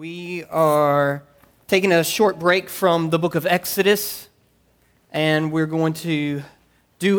We are taking a short break from the book of Exodus, and we're going to do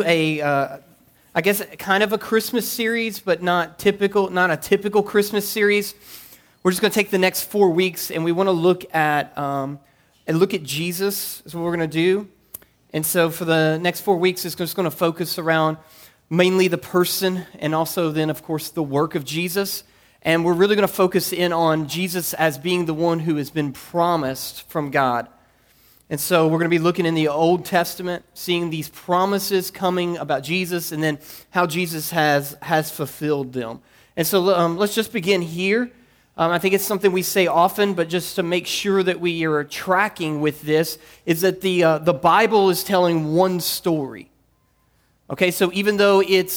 I guess, kind of a Christmas series, but not a typical Christmas series. We're just going to take the next 4 weeks, and we want to look at Jesus. Is what we're going to do. And so for the next 4 weeks, it's just going to focus around mainly the person, and also then, of course, the work of Jesus. And we're really going to focus in on Jesus as being the one who has been promised from God. And so we're going to be looking in the Old Testament, seeing these promises coming about Jesus, and then how Jesus has fulfilled them. And so let's just begin here. I think it's something we say often, but just to make sure that we are tracking with this, is that the Bible is telling one story. Okay, so even though it's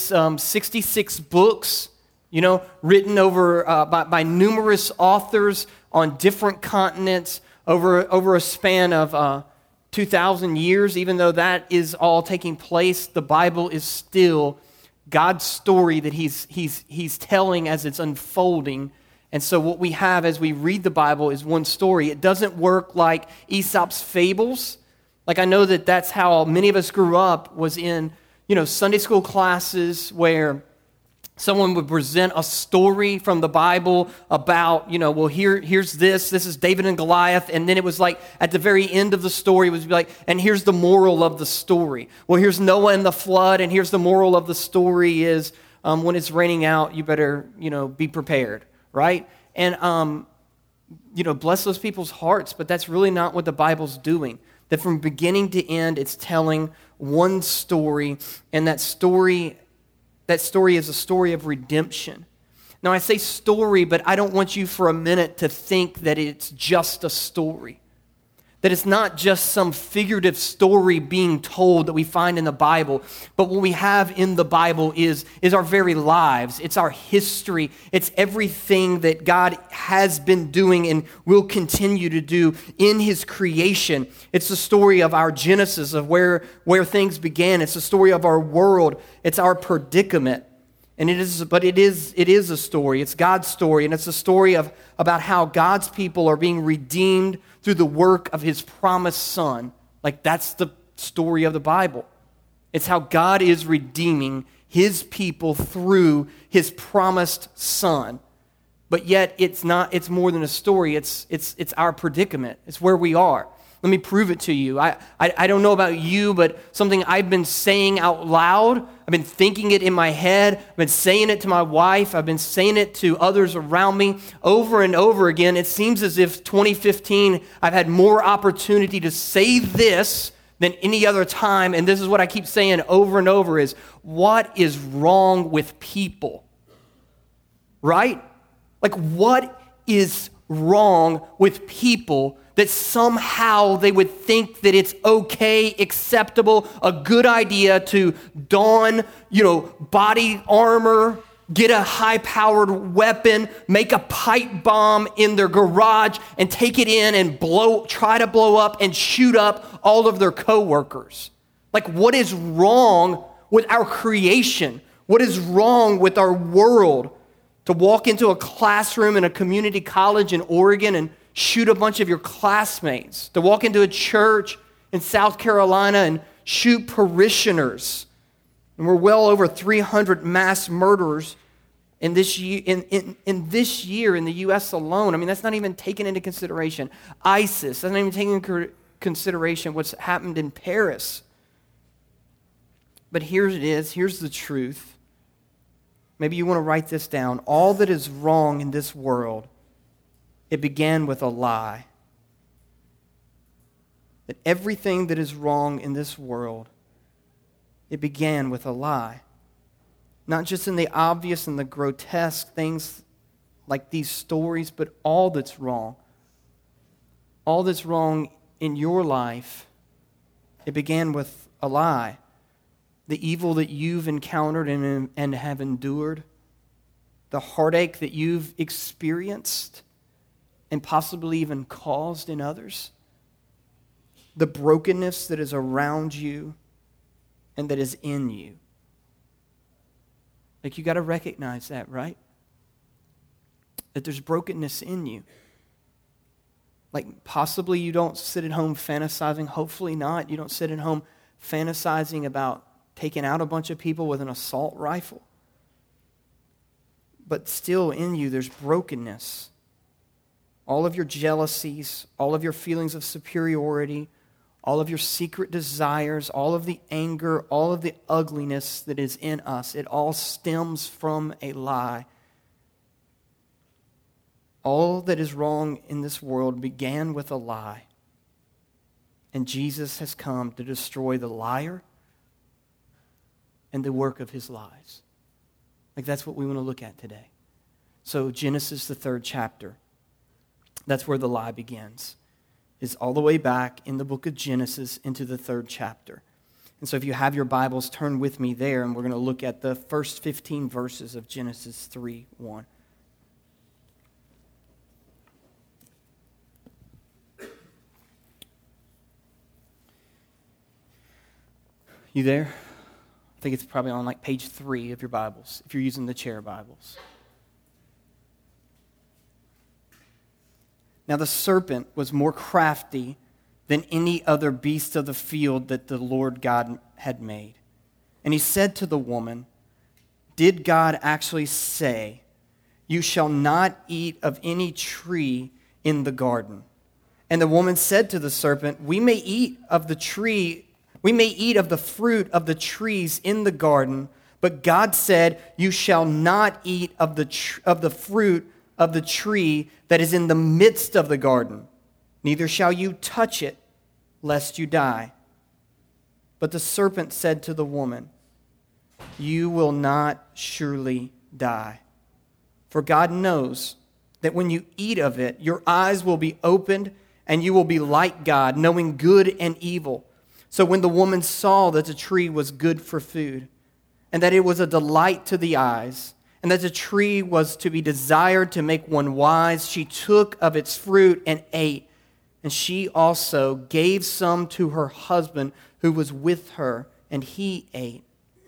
66 books, written over by numerous authors on different continents over a span of 2,000 years, even though that is all taking place, the Bible is still God's story that He's telling as it's unfolding. And so what we have as we read the Bible is one story. It doesn't work like Aesop's fables. Like, I know that that's how many of us grew up, was in Sunday school classes where someone would present a story from the Bible about, here's this is David and Goliath, and then it was like, at the very end of the story, it would be like, and here's the moral of the story. Well, here's Noah and the flood, and here's the moral of the story is, when it's raining out, you better, be prepared, right? And, bless those people's hearts, but that's really not what the Bible's doing. That from beginning to end, it's telling one story, and that story is a story of redemption. Now, I say story, but I don't want you for a minute to think that it's just a story. That it's not just some figurative story being told that we find in the Bible, but what we have in the Bible is our very lives. It's our history. It's everything that God has been doing and will continue to do in His creation. It's the story of our Genesis, of where things began. It's the story of our world. It's our predicament. And it is a story. It's God's story, and it's a story about how God's people are being redeemed through the work of His promised Son. Like, that's the story of the Bible. It's how God is redeeming His people through His promised Son. But yet, it's more than a story. It's our predicament. It's where we are. Let me prove it to you. I don't know about you, but something I've been saying out loud, I've been thinking it in my head, I've been saying it to my wife, I've been saying it to others around me over and over again. It seems as if 2015, I've had more opportunity to say this than any other time, and this is what I keep saying over and over is, what is wrong with people? Right? Like, what is wrong with people that somehow they would think that it's okay, acceptable, a good idea to don, body armor, get a high-powered weapon, make a pipe bomb in their garage, and take it in and try to blow up and shoot up all of their coworkers. Like, what is wrong with our creation? What is wrong with our world? To walk into a classroom in a community college in Oregon and shoot a bunch of your classmates, to walk into a church in South Carolina and shoot parishioners. And we're well over 300 mass murders in this year in the U.S. alone. I mean, that's not even taken into consideration. ISIS, that's not even taken into consideration what's happened in Paris. But here it is, here's the truth. Maybe you want to write this down. All that is wrong in this world, it began with a lie. That everything that is wrong in this world, it began with a lie. Not just in the obvious and the grotesque things like these stories, but all that's wrong. All that's wrong in your life, it began with a lie. The evil that you've encountered and have endured, the heartache that you've experienced and possibly even caused in others, the brokenness that is around you and that is in you. Like, you got to recognize that, right? That there's brokenness in you. Like possibly you don't sit at home fantasizing, hopefully not. You don't sit at home fantasizing about taking out a bunch of people with an assault rifle. But still in you there's brokenness. All of your jealousies, all of your feelings of superiority, all of your secret desires, all of the anger, all of the ugliness that is in us, it all stems from a lie. All that is wrong in this world began with a lie. And Jesus has come to destroy the liar and the work of his lies. Like that's what we want to look at today. So Genesis, the 3rd chapter, that's where the lie begins. Is all the way back in the book of Genesis into the 3rd chapter. And so if you have your Bibles, turn with me there, and we're going to look at the first 15 verses of Genesis 3:1. You there? I think it's probably on like page 3 of your Bibles, if you're using the chair Bibles. Now the serpent was more crafty than any other beast of the field that the Lord God had made. And he said to the woman, "Did God actually say, 'You shall not eat of any tree in the garden?' And the woman said to the serpent, 'We may eat of the fruit of the trees in the garden, but God said, you shall not eat of the fruit of the tree that is in the midst of the garden. Neither shall you touch it, lest you die.' But the serpent said to the woman, 'You will not surely die. For God knows that when you eat of it, your eyes will be opened, and you will be like God, knowing good and evil.' So when the woman saw that the tree was good for food, and that it was a delight to the eyes, and that the tree was to be desired to make one wise, she took of its fruit and ate. And she also gave some to her husband who was with her, and he ate.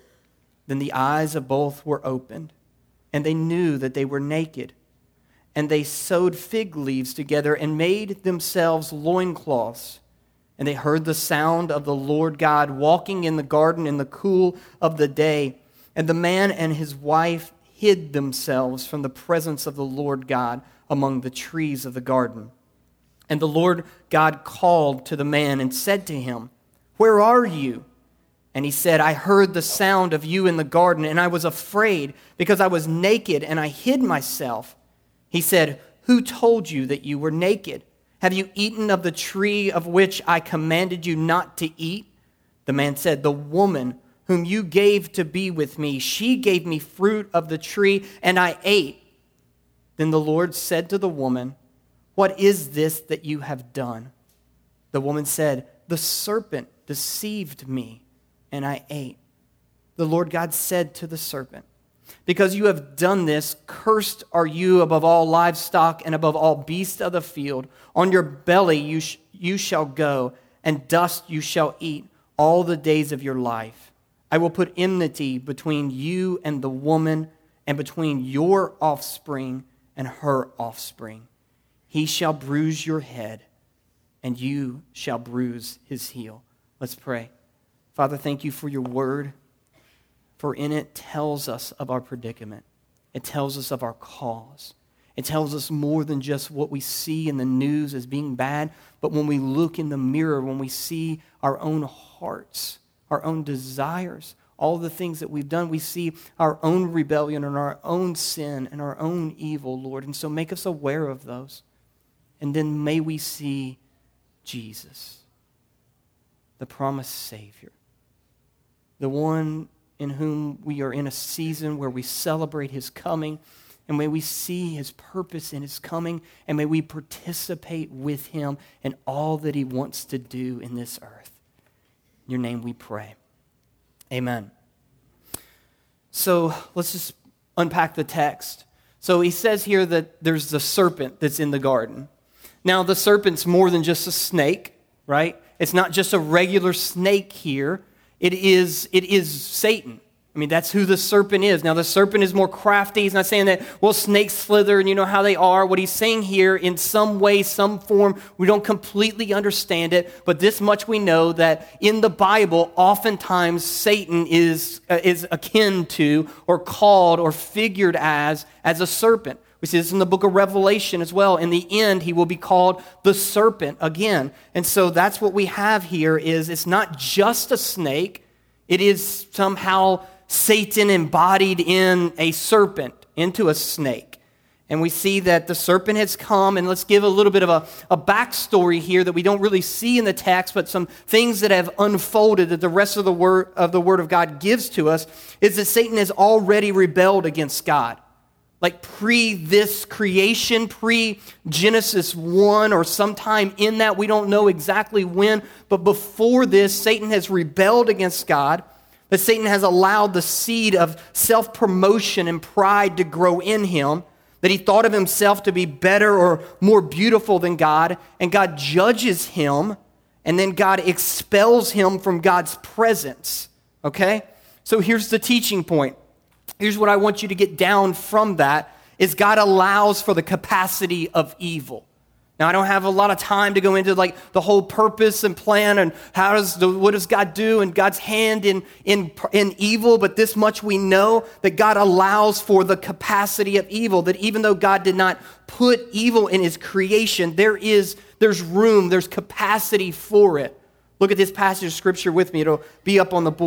Then the eyes of both were opened, and they knew that they were naked. And they sewed fig leaves together and made themselves loincloths. And they heard the sound of the Lord God walking in the garden in the cool of the day. And the man and his wife hid themselves from the presence of the Lord God among the trees of the garden. And the Lord God called to the man and said to him, 'Where are you?' And he said, 'I heard the sound of you in the garden, and I was afraid because I was naked and I hid myself.' He said, 'Who told you that you were naked? Have you eaten of the tree of which I commanded you not to eat?' The man said, 'The woman whom you gave to be with me, she gave me fruit of the tree, and I ate.' Then the Lord said to the woman, 'What is this that you have done?' The woman said, 'The serpent deceived me, and I ate.' The Lord God said to the serpent, 'Because you have done this, cursed are you above all livestock and above all beasts of the field. On your belly you shall go, and dust you shall eat all the days of your life. I will put enmity between you and the woman, and between your offspring and her offspring. He shall bruise your head, and you shall bruise his heel.'" Let's pray. Father, thank you for your word. For in it tells us of our predicament. It tells us of our cause. It tells us more than just what we see in the news as being bad, but when we look in the mirror, when we see our own hearts, our own desires, all the things that we've done, we see our own rebellion and our own sin and our own evil, Lord. And so make us aware of those. And then may we see Jesus, the promised Savior, the one in whom we are in a season where we celebrate his coming, and may we see his purpose in his coming, and may we participate with him in all that he wants to do in this earth. In your name we pray. Amen. So let's just unpack the text. So he says here that there's the serpent that's in the garden. Now the serpent's more than just a snake, right? It's not just a regular snake here. It is Satan. I mean, that's who the serpent is. Now, the serpent is more crafty. He's not saying that, well, snakes slither and you know how they are. What he's saying here, in some way, some form, we don't completely understand it, but this much we know, that in the Bible, oftentimes Satan is akin to or called or figured as a serpent. We see this in the book of Revelation as well. In the end, he will be called the serpent again. And so that's what we have here is it's not just a snake. It is somehow Satan embodied in a serpent, into a snake. And we see that the serpent has come, and let's give a little bit of a backstory here that we don't really see in the text, but some things that have unfolded that the rest of the Word of God gives to us, is that Satan has already rebelled against God. Like pre this creation, pre-Genesis 1, or sometime in that, we don't know exactly when, but before this, Satan has rebelled against God. That Satan has allowed the seed of self-promotion and pride to grow in him, that he thought of himself to be better or more beautiful than God, and God judges him, and then God expels him from God's presence, okay? So here's the teaching point. Here's what I want you to get down from that, is God allows for the capacity of evil. Now, I don't have a lot of time to go into like the whole purpose and plan and what does God do and God's hand in evil, but this much we know, that God allows for the capacity of evil, that even though God did not put evil in his creation, there's room, there's capacity for it. Look at this passage of scripture with me. It'll be up on the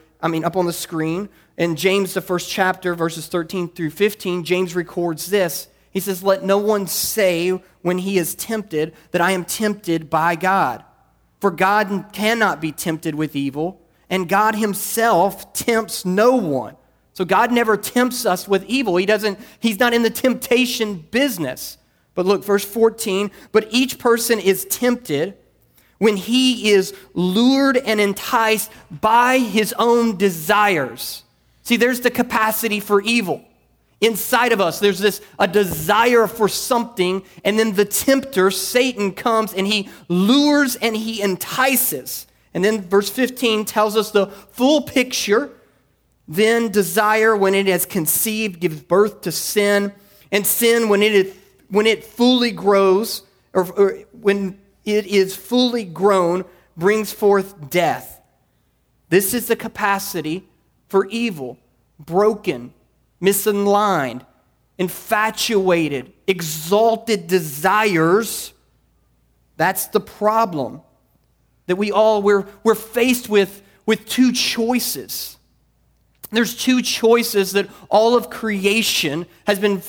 up on the screen. In James, the first chapter, verses 13 through 15, James records this. He says, "Let no one say when he is tempted that I am tempted by God. For God cannot be tempted with evil, and God himself tempts no one." So God never tempts us with evil. He's not in the temptation business. But look, verse 14, "But each person is tempted when he is lured and enticed by his own desires." See, there's the capacity for evil. Inside of us, there's a desire for something, and then the tempter, Satan, comes and he lures and he entices. And then verse 15 tells us the full picture. "Then desire, when it has conceived, gives birth to sin. And sin, when it fully grows, or when it is fully grown, brings forth death." This is the capacity for evil. Broken, misaligned, infatuated, exalted desires. That's the problem. That we're faced with two choices. There's two choices that all of creation has been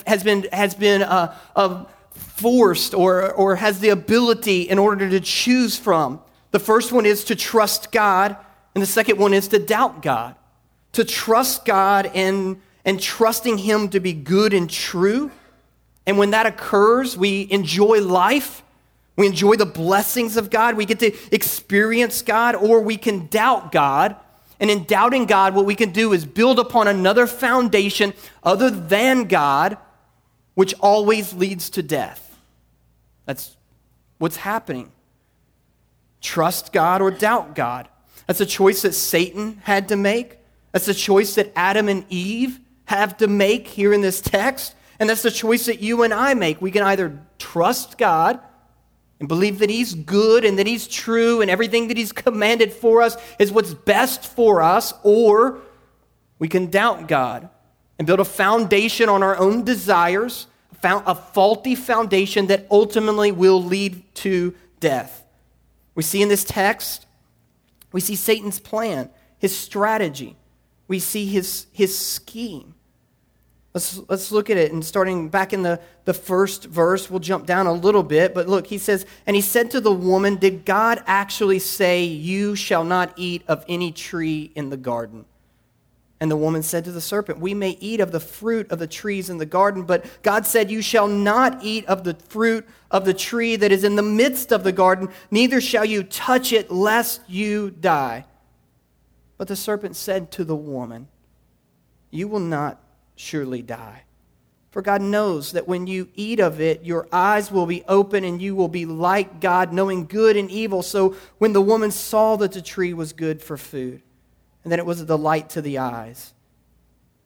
forced or has the ability in order to choose from. The first one is to trust God, and the second one is to doubt God. To trust God and trusting him to be good and true. And when that occurs, we enjoy life. We enjoy the blessings of God. We get to experience God, or we can doubt God. And in doubting God, what we can do is build upon another foundation other than God, which always leads to death. That's what's happening. Trust God or doubt God. That's a choice that Satan had to make. That's the choice that Adam and Eve have to make here in this text. And that's the choice that you and I make. We can either trust God and believe that he's good and that he's true and everything that he's commanded for us is what's best for us, or we can doubt God and build a foundation on our own desires, a faulty foundation that ultimately will lead to death. We see in this text, we see Satan's plan, his strategy. We see his scheme. Let's look at it, and starting back in the first verse, we'll jump down a little bit, but look, he says, "And he said to the woman, did God actually say, 'You shall not eat of any tree in the garden?' And the woman said to the serpent, 'We may eat of the fruit of the trees in the garden, but God said, you shall not eat of the fruit of the tree that is in the midst of the garden, neither shall you touch it, lest you die.' But the serpent said to the woman, 'You will not surely die. For God knows that when you eat of it, your eyes will be open and you will be like God, knowing good and evil.' So when the woman saw that the tree was good for food, and that it was a delight to the eyes,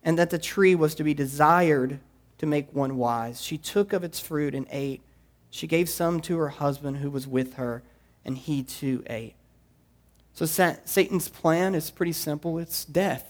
and that the tree was to be desired to make one wise. She took of its fruit and ate. She gave some to her husband who was with her, and he too ate. So Satan's plan is pretty simple. It's death.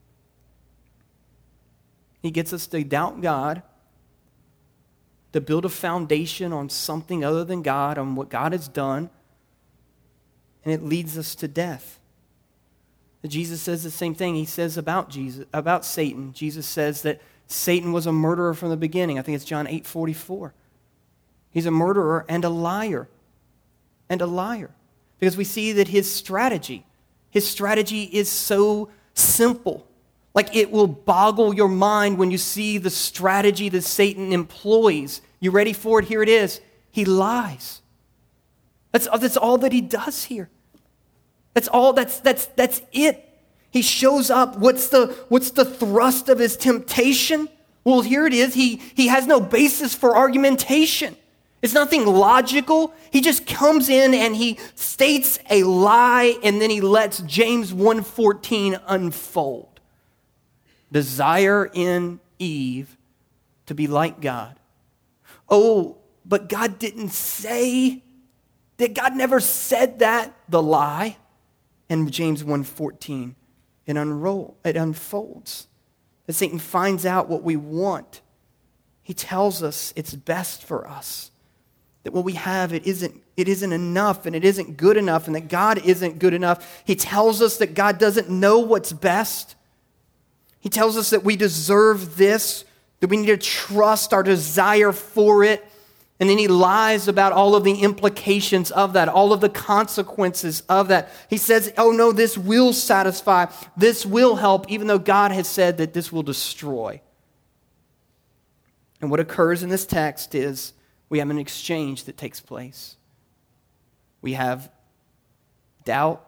He gets us to doubt God, to build a foundation on something other than God, on what God has done, and it leads us to death. Jesus says the same thing. He says about Satan. Jesus says that Satan was a murderer from the beginning. I think it's John 8:44. He's a murderer and a liar. And a liar. Because we see that his strategy is so simple. Like it will boggle your mind when you see the strategy that Satan employs. You ready for it? Here it is. He lies. That's all that he does here. That's it. He shows up. What's the thrust of his temptation? Well, here it is. He has no basis for argumentation. It's nothing logical. He just comes in and he states a lie, and then he lets James 1:14 unfold. Desire in Eve to be like God. Oh, but God didn't say that. God never said that. The lie. And James 1:14, it unfolds. That Satan finds out what we want. He tells us it's best for us. That what we have, it isn't enough, and it isn't good enough, and that God isn't good enough. He tells us that God doesn't know what's best. He tells us that we deserve this, that we need to trust our desire for it. And then he lies about all of the implications of that, all of the consequences of that. He says, oh no, this will satisfy, this will help, even though God has said that this will destroy. And what occurs in this text is we have an exchange that takes place. We have doubt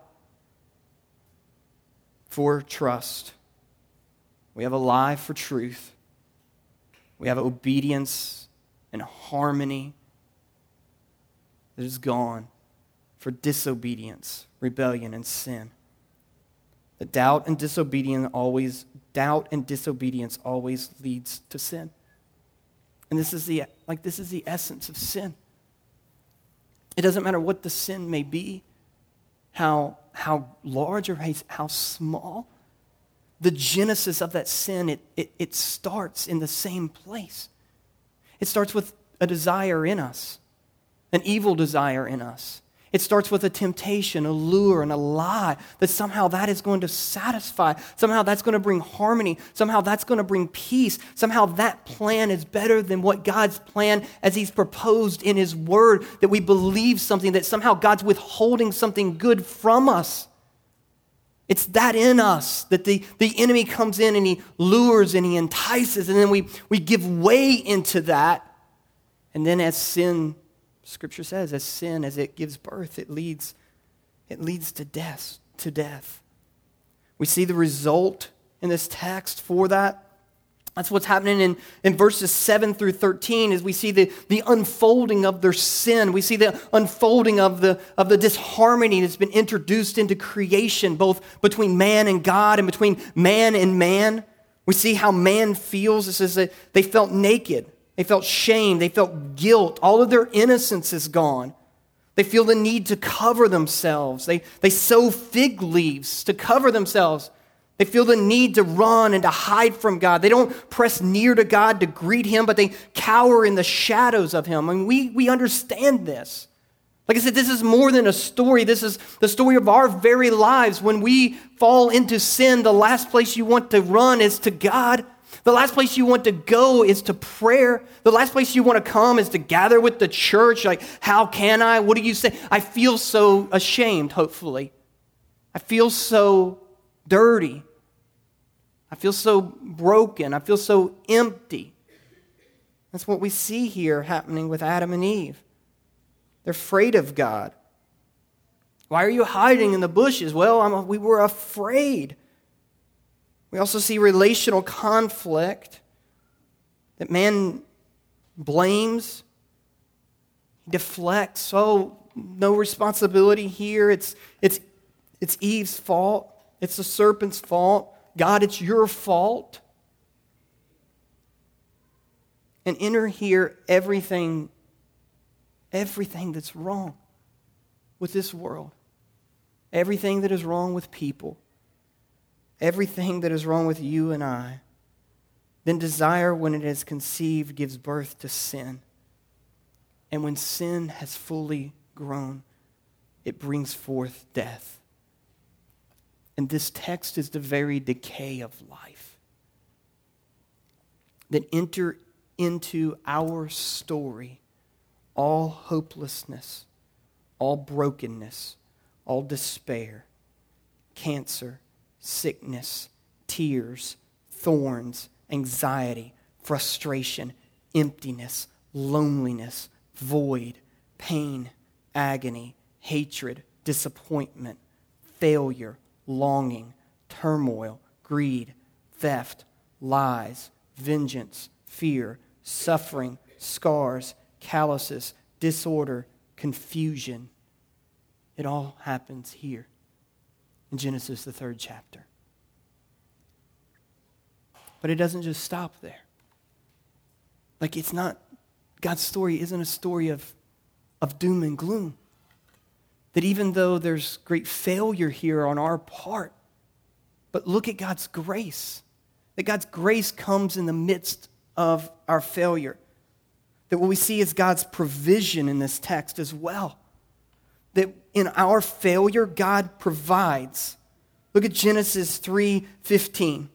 for trust. We have a lie for truth. We have obedience and harmony that is gone for disobedience, rebellion, and sin. The doubt and disobedience always leads to sin. And this is the essence of sin. It doesn't matter what the sin may be, how large or how small. The genesis of that sin, it starts in the same place. It starts with a desire in us, an evil desire in us. It starts with a temptation, a lure, and a lie that somehow that is going to satisfy. Somehow that's going to bring harmony. Somehow that's going to bring peace. Somehow that plan is better than what God's plan as he's proposed in his word, that we believe something, that somehow God's withholding something good from us. It's that in us that the enemy comes in and he lures and he entices, and then we give way into that. And then as sin, Scripture says, as it gives birth, it leads to death. We see the result in this text for that. That's what's happening in verses 7 through 13 as we see the unfolding of their sin. We see the unfolding of the disharmony that's been introduced into creation, both between man and God and between man and man. We see how man feels. It says that they felt naked. They felt shame. They felt guilt. All of their innocence is gone. They feel the need to cover themselves. They sew fig leaves to cover themselves. They feel the need to run and to hide from God. They don't press near to God to greet him, but they cower in the shadows of him. I mean, we understand this. Like I said, this is more than a story. This is the story of our very lives. When we fall into sin, the last place you want to run is to God. The last place you want to go is to prayer. The last place you want to come is to gather with the church. Like, how can I? What do you say? I feel so ashamed, hopefully. I feel so dirty. I feel so broken. I feel so empty. That's what we see here happening with Adam and Eve. They're afraid of God. Why are you hiding in the bushes? Well, we were afraid. We also see relational conflict that man blames, deflects. Oh, no responsibility here. It's Eve's fault. It's the serpent's fault. God, it's your fault. and enter here everything that's wrong with this world, everything that is wrong with people, everything that is wrong with you and I. Then desire, when it is conceived, gives birth to sin. And when sin has fully grown, it brings forth death. And this text is the very decay of life that enter into our story all hopelessness, all brokenness, all despair, cancer, sickness, tears, thorns, anxiety, frustration, emptiness, loneliness, void, pain, agony, hatred, disappointment, failure, longing, turmoil, greed, theft, lies, vengeance, fear, suffering, scars, calluses, disorder, confusion. It all happens here in Genesis, the 3rd chapter. But it doesn't just stop there. Like, it's not, God's story isn't a story of doom and gloom. That even though there's great failure here on our part, but look at God's grace. That God's grace comes in the midst of our failure. That what we see is God's provision in this text as well. That in our failure, God provides. Look at Genesis 3:15.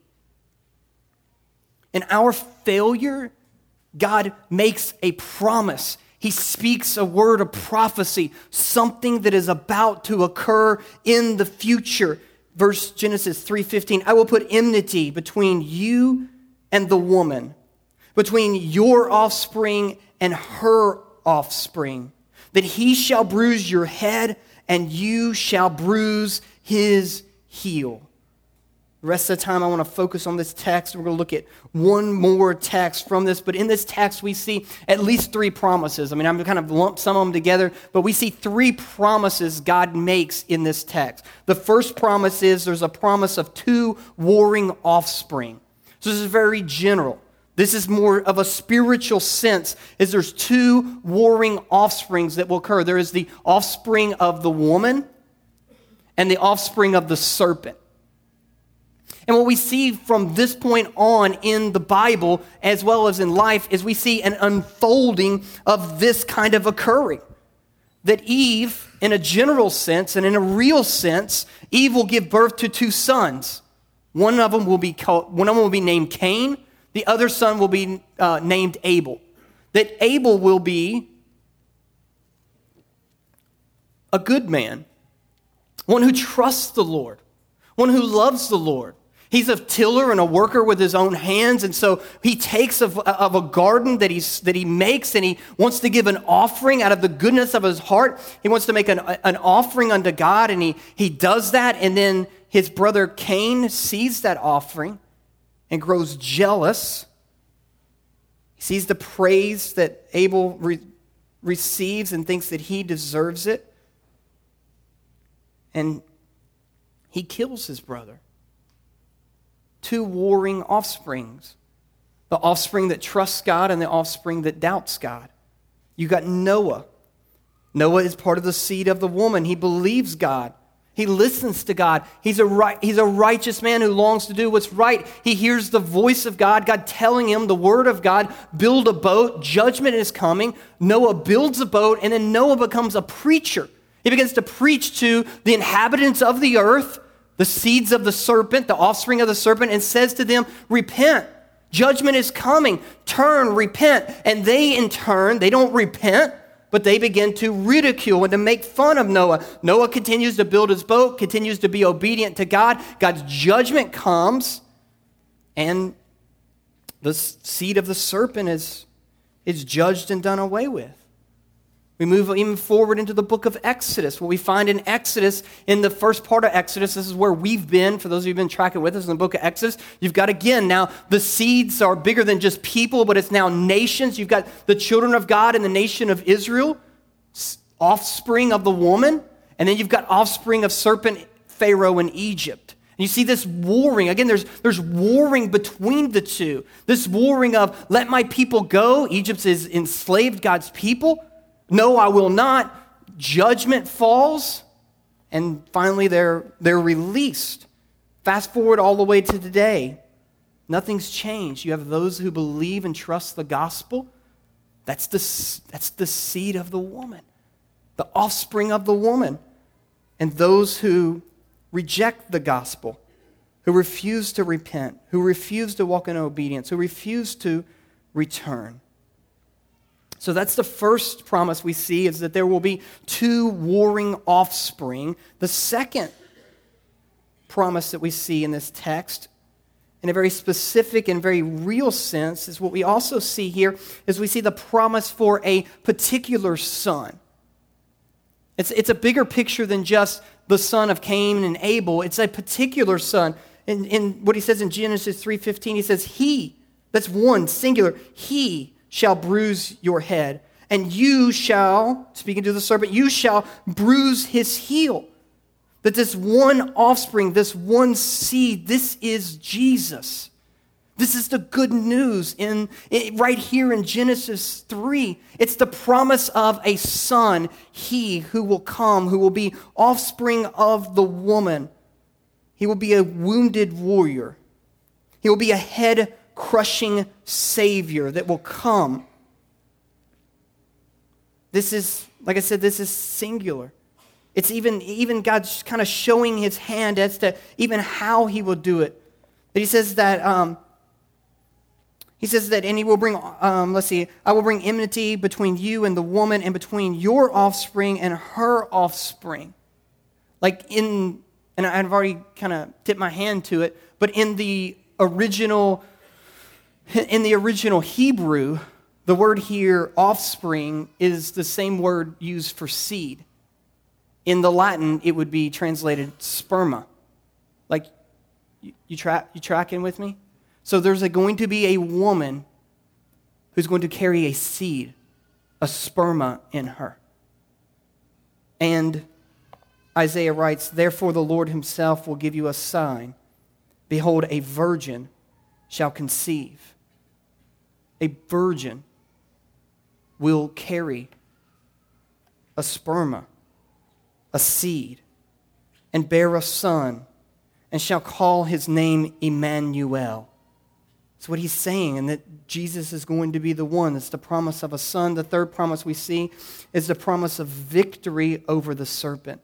In our failure, God makes a promise. He speaks a word of prophecy, something that is about to occur in the future. Verse Genesis 3:15, I will put enmity between you and the woman, between your offspring and her offspring, that he shall bruise your head and you shall bruise his heel. The rest of the time I want to focus on this text. We're going to look at one more text from this. But in this text we see at least 3 promises. I mean, I'm kind of lumped some of them together. But we see 3 promises God makes in this text. The first promise is there's a promise of 2 warring offspring. So this is very general. This is more of a spiritual sense, is there's 2 warring offsprings that will occur. There is the offspring of the woman and the offspring of the serpent. And what we see from this point on in the Bible, as well as in life, is we see an unfolding of this kind of occurring. That Eve, in a general sense and in a real sense, Eve will give birth to 2 sons. One of them will be named Cain. The other son will be named Abel. That Abel will be a good man, one who trusts the Lord, one who loves the Lord. He's a tiller and a worker with his own hands, and so he takes of a garden that he makes, and he wants to give an offering out of the goodness of his heart. He wants to make an offering unto God, and he does that, and then his brother Cain sees that offering and grows jealous. He sees the praise that Abel receives and thinks that he deserves it, and he kills his brother. 2 warring offsprings. The offspring that trusts God and the offspring that doubts God. You got Noah. Noah is part of the seed of the woman. He believes God. He listens to God. He's a righteous man who longs to do what's right. He hears the voice of God, God telling him the word of God, build a boat, judgment is coming. Noah builds a boat, and then Noah becomes a preacher. He begins to preach to the inhabitants of the earth, the seeds of the serpent, the offspring of the serpent, and says to them, repent. Judgment is coming. Turn, repent. And they, in turn, they don't repent, but they begin to ridicule and to make fun of Noah. Noah continues to build his boat, continues to be obedient to God. God's judgment comes, and the seed of the serpent is judged and done away with. We move even forward into the book of Exodus. What we find in Exodus, in the first part of Exodus, this is where we've been, for those of you who've been tracking with us in the book of Exodus, you've got again, now the seeds are bigger than just people, but it's now nations. You've got the children of God in the nation of Israel, offspring of the woman, and then you've got offspring of serpent Pharaoh in Egypt. And you see this warring. Again, there's warring between the two. This warring of, let my people go. Egypt has enslaved God's people. No, I will not. Judgment falls. And finally, they're released. Fast forward all the way to today. Nothing's changed. You have those who believe and trust the gospel. That's the seed of the woman, the offspring of the woman. And those who reject the gospel, who refuse to repent, who refuse to walk in obedience, who refuse to return. So that's the first promise we see, is that there will be two warring offspring. The second promise that we see in this text, in a very specific and very real sense, is what we also see here, is we see the promise for a particular son. It's a bigger picture than just the son of Cain and Abel. It's a particular son. In what he says in Genesis 3:15, he says, he, that's one, singular, he shall bruise your head, and you shall, speaking to the serpent, you shall bruise his heel. That this one offspring, this one seed, this is Jesus. This is the good news right here in Genesis 3. It's the promise of a son, he who will come, who will be offspring of the woman. He will be a wounded warrior. He will be a head-crushing Savior that will come. This is, like I said, this is singular. It's even God's kind of showing his hand as to even how he will do it. But he says that, and he will bring, I will bring enmity between you and the woman, and between your offspring and her offspring. And I've already kind of tipped my hand to it, but in the original Hebrew, the word here, offspring, is the same word used for seed. In the Latin, it would be translated sperma. You tracking with me? So there's going to be a woman who's going to carry a seed, a sperma in her. And Isaiah writes, therefore the Lord himself will give you a sign. Behold, a virgin shall conceive. A virgin will carry a sperma, a seed, and bear a son, and shall call his name Emmanuel. That's what he's saying, and that Jesus is going to be the one. It's the promise of a son. The third promise we see is the promise of victory over the serpent.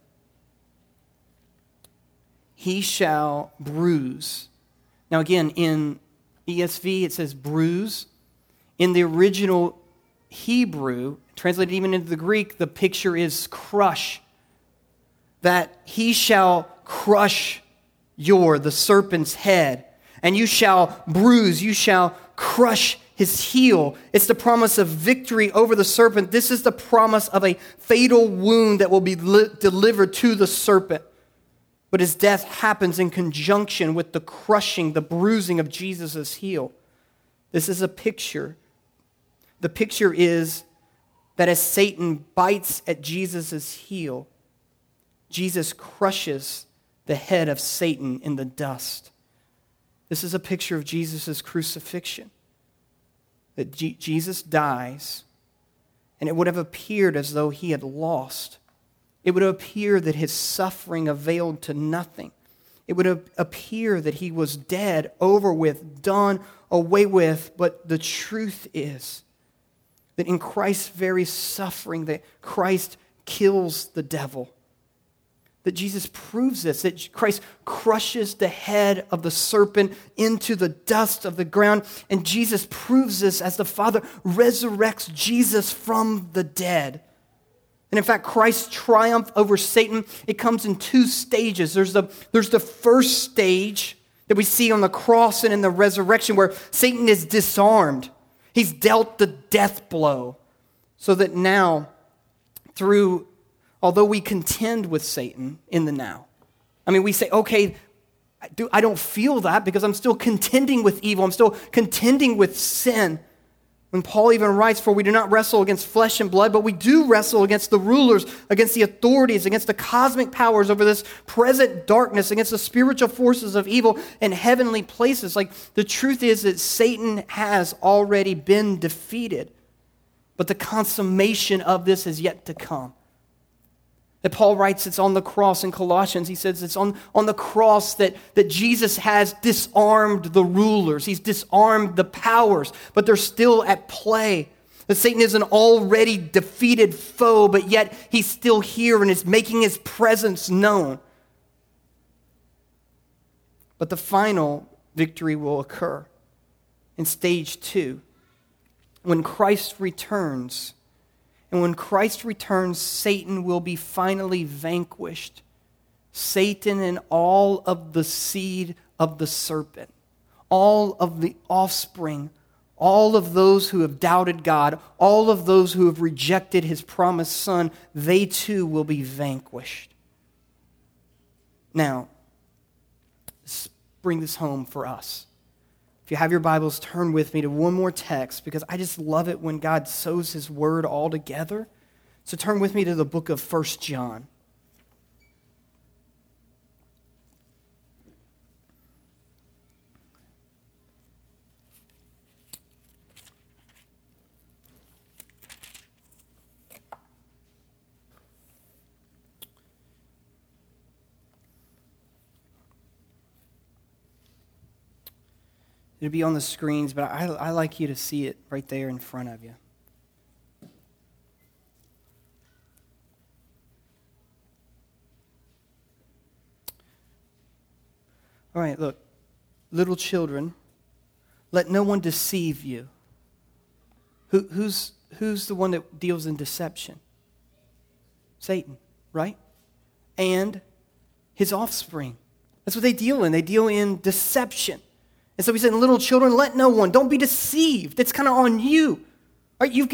He shall bruise. Now again, in ESV it says bruise. In the original Hebrew, translated even into the Greek, the picture is crush. That he shall crush the serpent's head, and you shall bruise, you shall crush his heel. It's the promise of victory over the serpent. This is the promise of a fatal wound that will be delivered to the serpent. But his death happens in conjunction with the crushing, the bruising of Jesus' heel. This is a picture. The picture is that as Satan bites at Jesus' heel, Jesus crushes the head of Satan in the dust. This is a picture of Jesus' crucifixion. That Jesus dies, and it would have appeared as though he had lost. It would appear that his suffering availed to nothing. It would appear that he was dead, over with, done away with. But the truth is that in Christ's very suffering, that Christ kills the devil. That Jesus proves this, that Christ crushes the head of the serpent into the dust of the ground. And Jesus proves this as the Father resurrects Jesus from the dead. And in fact, Christ's triumph over Satan, it comes in two stages. There's the first stage that we see on the cross and in the resurrection, where Satan is disarmed. He's dealt the death blow. So that now, although we contend with Satan in the now, we say, okay, I don't feel that because I'm still contending with evil. I'm still contending with sin. When Paul even writes, for we do not wrestle against flesh and blood, but we do wrestle against the rulers, against the authorities, against the cosmic powers over this present darkness, against the spiritual forces of evil in heavenly places. Like, the truth is that Satan has already been defeated, but the consummation of this is yet to come. That Paul writes it's on the cross in Colossians. He says it's on the cross that Jesus has disarmed the rulers. He's disarmed the powers, but they're still at play. That Satan is an already defeated foe, but yet he's still here and is making his presence known. But the final victory will occur in stage 2. When Christ returns. And when Christ returns, Satan will be finally vanquished. Satan and all of the seed of the serpent, all of the offspring, all of those who have doubted God, all of those who have rejected his promised son, they too will be vanquished. Now, let's bring this home for us. If you have your Bibles, turn with me to one more text, because I just love it when God sews his word all together. So turn with me to the book of 1 John. It'll be on the screens, but I like you to see it right there in front of you. All right, look. Little children, let no one deceive you. Who's the one that deals in deception? Satan, right? And his offspring. That's what they deal in. They deal in deception. And so he said, little children, let no one, don't be deceived. It's kind of on you. All right,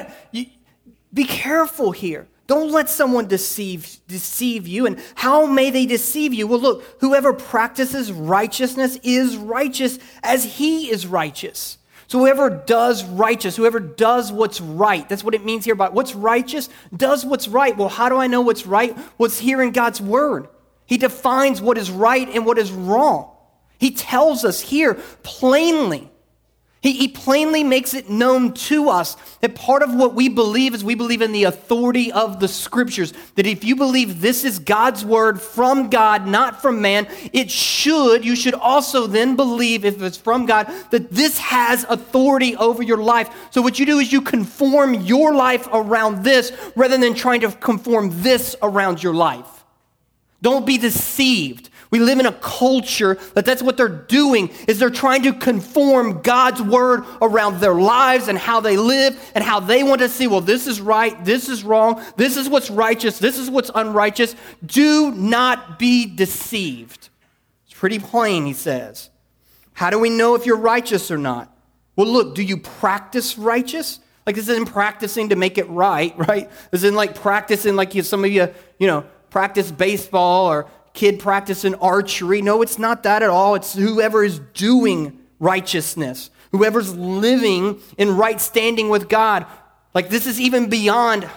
be careful here. Don't let someone deceive you. And how may they deceive you? Well, look, whoever practices righteousness is righteous as he is righteous. So whoever does righteous, whoever does what's right, that's what it means here about what's righteous, does what's right. Well, how do I know what's right? What's here in God's word. He defines what is right and what is wrong. He tells us here plainly. He plainly makes it known to us that part of what we believe is we believe in the authority of the Scriptures. That if you believe this is God's word from God, not from man, you should also then believe, if it's from God, that this has authority over your life. So what you do is you conform your life around this rather than trying to conform this around your life. Don't be deceived. We live in a culture that's what they're doing, is they're trying to conform God's word around their lives and how they live and how they want to see, well, this is right, this is wrong, this is what's righteous, this is what's unrighteous. Do not be deceived. It's pretty plain, he says. How do we know if you're righteous or not? Well, look, do you practice righteous? Like, this isn't practicing to make it right? This isn't like practicing like some of you practice baseball or kid practicing archery. No, it's not that at all. It's whoever is doing righteousness, whoever's living in right standing with God. Like, this is even beyond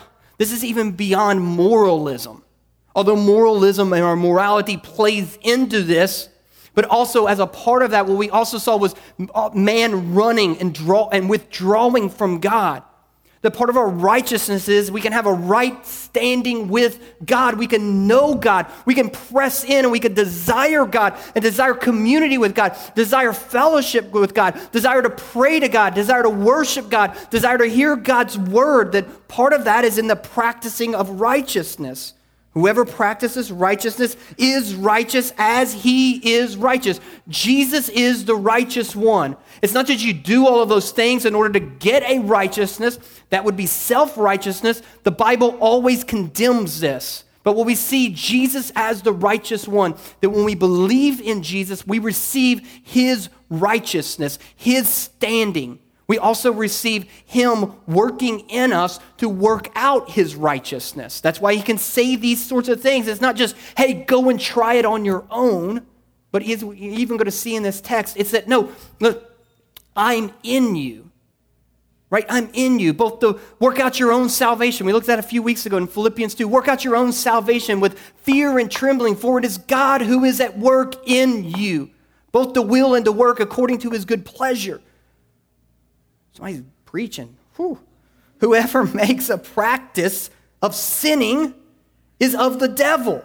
moralism. Although moralism and our morality plays into this, but also as a part of that, what we also saw was man running and withdrawing from God. The part of our righteousness is we can have a right standing with God. We can know God. We can press in and we can desire God and desire community with God, desire fellowship with God, desire to pray to God, desire to worship God, desire to hear God's word. That part of that is in the practicing of righteousness. Whoever practices righteousness is righteous as he is righteous. Jesus is the righteous one. It's not that you do all of those things in order to get a righteousness. That would be self-righteousness. The Bible always condemns this. But when we see Jesus as the righteous one, that when we believe in Jesus, we receive his righteousness, his standing. We also receive him working in us to work out his righteousness. That's why he can say these sorts of things. It's not just, hey, go and try it on your own. But you're even going to see in this text, it's that, no, look, I'm in you. right? I'm in you. Both to work out your own salvation. We looked at that a few weeks ago in Philippians 2. Work out your own salvation with fear and trembling, for it is God who is at work in you, both to will and to work according to his good pleasure. Somebody's preaching. Whew. Whoever makes a practice of sinning is of the devil.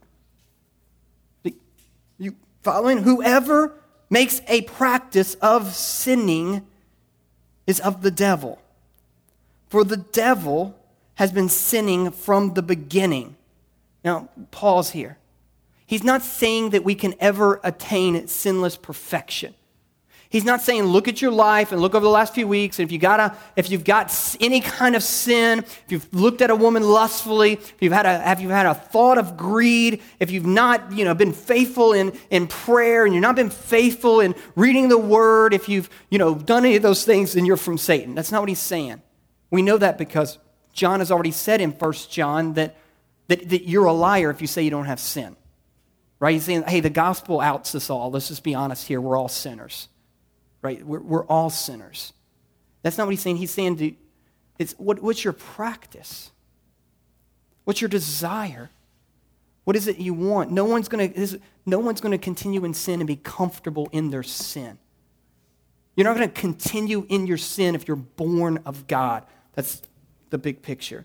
You following? Whoever makes a practice of sinning is of the devil. For the devil has been sinning from the beginning. Now, pause here. He's not saying that we can ever attain sinless perfection. He's not saying look at your life and look over the last few weeks, and if you've got any kind of sin, if you've looked at a woman lustfully, if you've had a thought of greed, if you've not been faithful in prayer and you've not been faithful in reading the word, if you've done any of those things, then you're from Satan. That's not what he's saying. We know that because John has already said in 1 John that you're a liar if you say you don't have sin. Right? He's saying, hey, the gospel outs us all. Let's just be honest here. We're all sinners. Right? We're all sinners. That's not what he's saying. He's saying, what's your practice? What's your desire? What is it you want? No one's going to continue in sin and be comfortable in their sin. You're not going to continue in your sin if you're born of God. That's the big picture.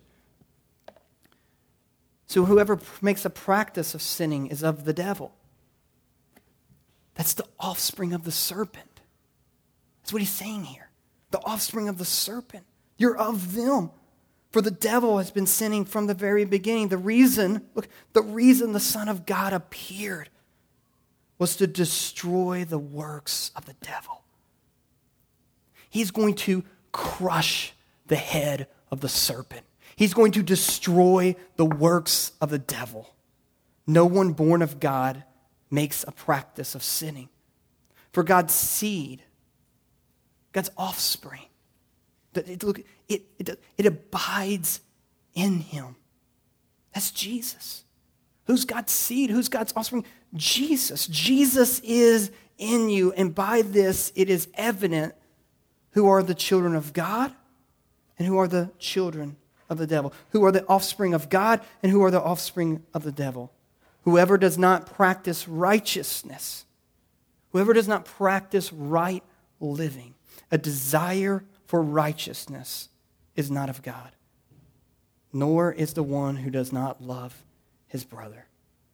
So whoever makes a practice of sinning is of the devil. That's the offspring of the serpent. That's what he's saying here. The offspring of the serpent. You're of them. For the devil has been sinning from the very beginning. The reason the Son of God appeared was to destroy the works of the devil. He's going to crush the head of the serpent. He's going to destroy the works of the devil. No one born of God makes a practice of sinning. For God's seed, God's offspring, it abides in him. That's Jesus. Who's God's seed? Who's God's offspring? Jesus. Jesus is in you, and by this it is evident who are the children of God and who are the children of the devil. Who are the offspring of God and who are the offspring of the devil. Whoever does not practice righteousness, whoever does not practice right living, a desire for righteousness, is not of God, nor is the one who does not love his brother.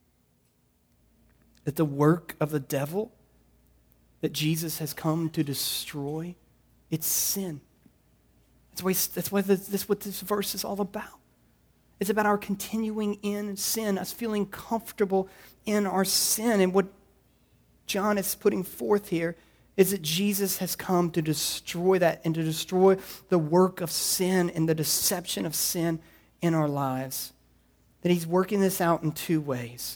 That the work of the devil that Jesus has come to destroy, it's sin. That's what this verse is all about. It's about our continuing in sin, us feeling comfortable in our sin. And what John is putting forth here is that Jesus has come to destroy that and to destroy the work of sin and the deception of sin in our lives. That he's working this out in two ways.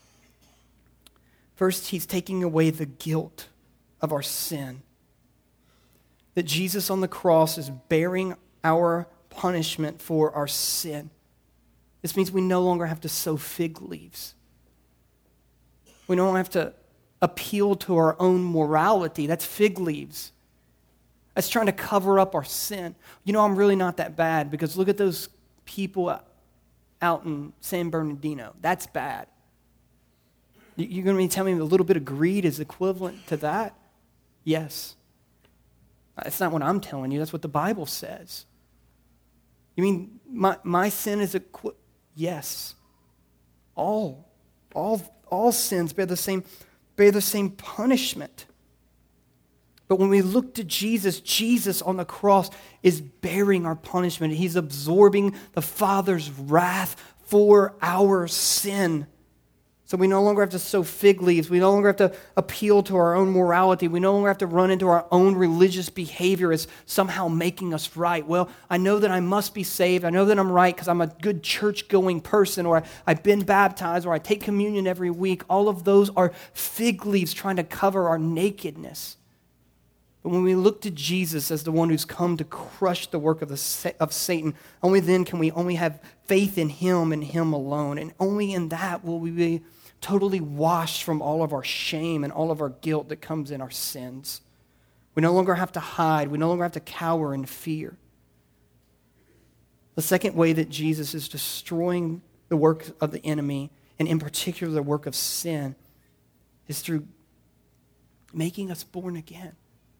First, he's taking away the guilt of our sin. That Jesus on the cross is bearing our punishment for our sin. This means we no longer have to sow fig leaves. We don't have to appeal to our own morality. That's fig leaves. That's trying to cover up our sin. I'm really not that bad because look at those people out in San Bernardino. That's bad. You're going to be telling me a little bit of greed is equivalent to that? Yes. That's not what I'm telling you. That's what the Bible says. You mean my sin is yes. All sins bear the same punishment. But when we look to Jesus, Jesus on the cross is bearing our punishment. He's absorbing the Father's wrath for our sin. So we no longer have to sow fig leaves. We no longer have to appeal to our own morality. We no longer have to run into our own religious behavior as somehow making us right. Well, I know that I must be saved. I know that I'm right because I'm a good church-going person, or I've been baptized, or I take communion every week. All of those are fig leaves trying to cover our nakedness. But when we look to Jesus as the one who's come to crush the work of Satan, only then can we only have faith in him and him alone. And only in that will we be totally washed from all of our shame and all of our guilt that comes in our sins. We no longer have to hide. We no longer have to cower in fear. The second way that Jesus is destroying the work of the enemy, and in particular the work of sin, is through making us born again.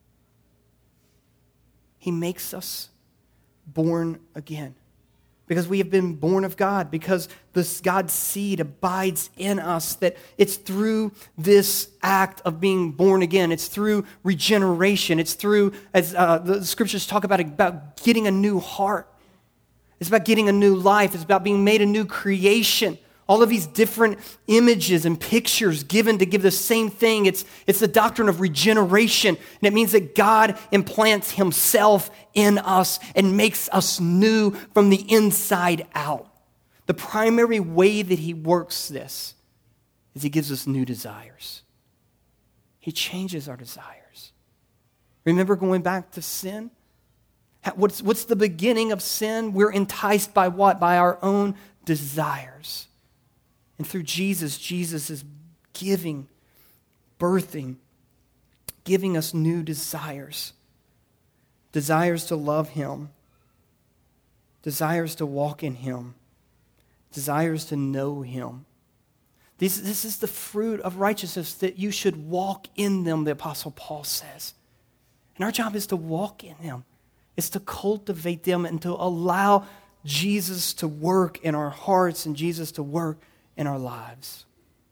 He makes us born again. Because we have been born of God, because this God's seed abides in us, that it's through this act of being born again. It's through regeneration. It's through, as the scriptures talk about getting a new heart. It's about getting a new life. It's about being made a new creation. All of these different images and pictures given to give the same thing. It's the doctrine of regeneration. And it means that God implants himself in us and makes us new from the inside out. The primary way that he works this is he gives us new desires. He changes our desires. Remember going back to sin? What's the beginning of sin? We're enticed by what? By our own desires. And through Jesus, Jesus is giving, birthing, giving us new desires. Desires to love him. Desires to walk in him. Desires to know him. This is the fruit of righteousness, that you should walk in them, the Apostle Paul says. And our job is to walk in them. It's to cultivate them and to allow Jesus to work in our hearts and Jesus to work in our lives.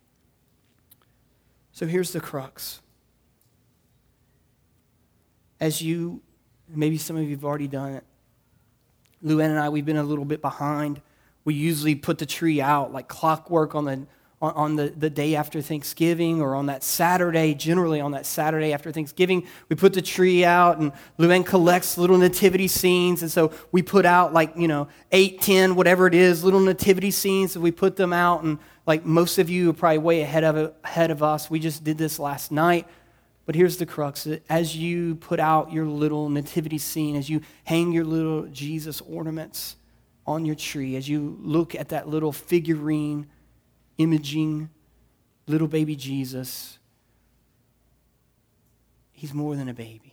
So here's the crux. As you, maybe some of you have already done it, Luann and I, we've been a little bit behind. We usually put the tree out like clockwork on the day after Thanksgiving, or on that Saturday, generally on that Saturday after Thanksgiving, we put the tree out, and Luann collects little nativity scenes, and so we put out 8, 10, whatever it is, little nativity scenes, and we put them out, and like most of you are probably way ahead of us. We just did this last night, but here's the crux. As you put out your little nativity scene, as you hang your little Jesus ornaments on your tree, as you look at that little figurine imaging little baby Jesus, he's more than a baby.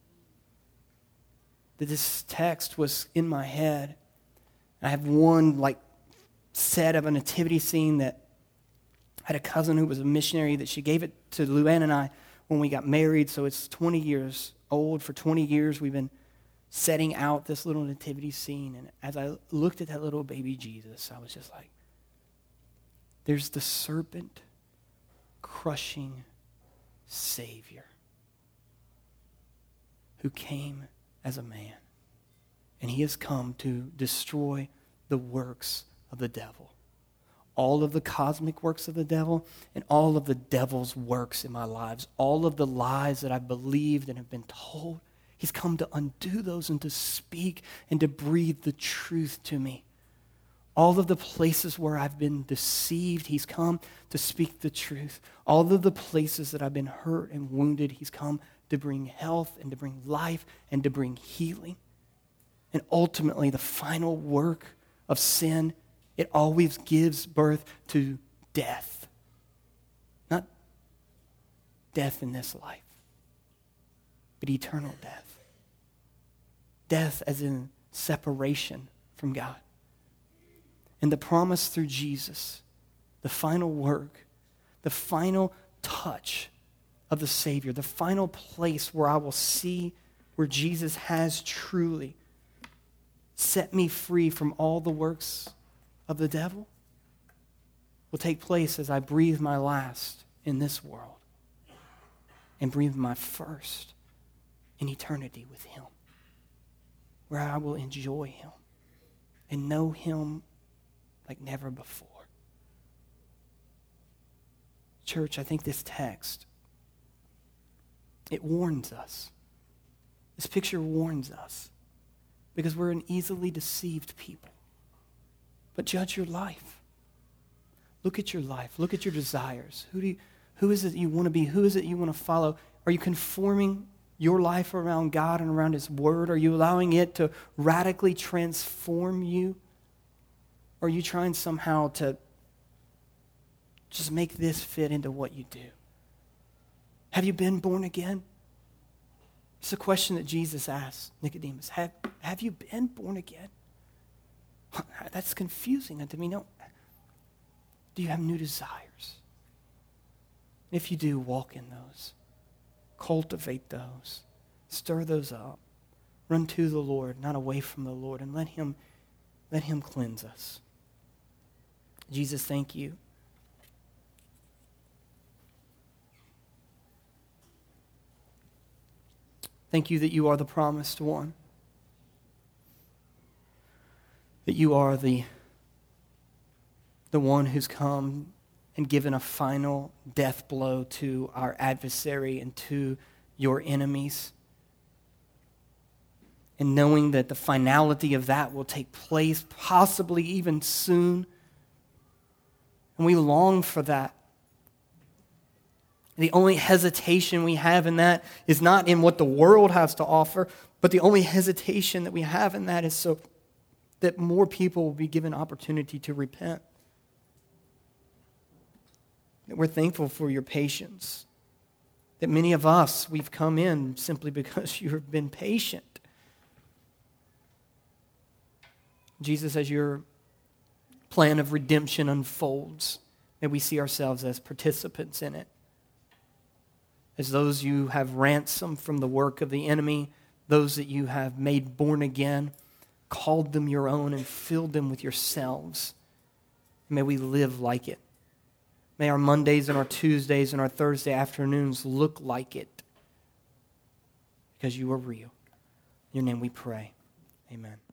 That this text was in my head. I have one set of a nativity scene that I had a cousin who was a missionary that she gave it to Luann and I when we got married. So it's 20 years old. For 20 years we've been setting out this little nativity scene. And as I looked at that little baby Jesus, I was just like, there's the serpent crushing Savior who came as a man. And he has come to destroy the works of the devil. All of the cosmic works of the devil and all of the devil's works in my lives. All of the lies that I've believed and have been told. He's come to undo those and to speak and to breathe the truth to me. All of the places where I've been deceived, he's come to speak the truth. All of the places that I've been hurt and wounded, he's come to bring health and to bring life and to bring healing. And ultimately, the final work of sin, it always gives birth to death. Not death in this life, but eternal death. Death as in separation from God. And the promise through Jesus, the final work, the final touch of the Savior, the final place where I will see where Jesus has truly set me free from all the works of the devil, will take place as I breathe my last in this world and breathe my first in eternity with him, where I will enjoy him and know him like never before. Church, I think this text, it warns us. This picture warns us because we're an easily deceived people. But judge your life. Look at your life. Look at your desires. Who is it you want to be? Who is it you want to follow? Are you conforming your life around God and around his word? Are you allowing it to radically transform you? Or are you trying somehow to just make this fit into what you do? Have you been born again? It's a question that Jesus asked Nicodemus. Have you been born again? That's confusing unto me. No. Do you have new desires? If you do, walk in those. Cultivate those. Stir those up. Run to the Lord, not away from the Lord, and let him cleanse us. Jesus, thank you. Thank you that you are the promised one. That you are the one who's come and given a final death blow to our adversary and to your enemies. And knowing that the finality of that will take place possibly even soon. And we long for that. The only hesitation we have in that is not in what the world has to offer, but the only hesitation that we have in that is so that more people will be given opportunity to repent. That we're thankful for your patience. That many of us, we've come in simply because you have been patient. Jesus, as your plan of redemption unfolds, may we see ourselves as participants in it. As those you have ransomed from the work of the enemy, those that you have made born again, called them your own and filled them with yourselves. May we live like it. May our Mondays and our Tuesdays and our Thursday afternoons look like it. Because you are real. In your name we pray. Amen.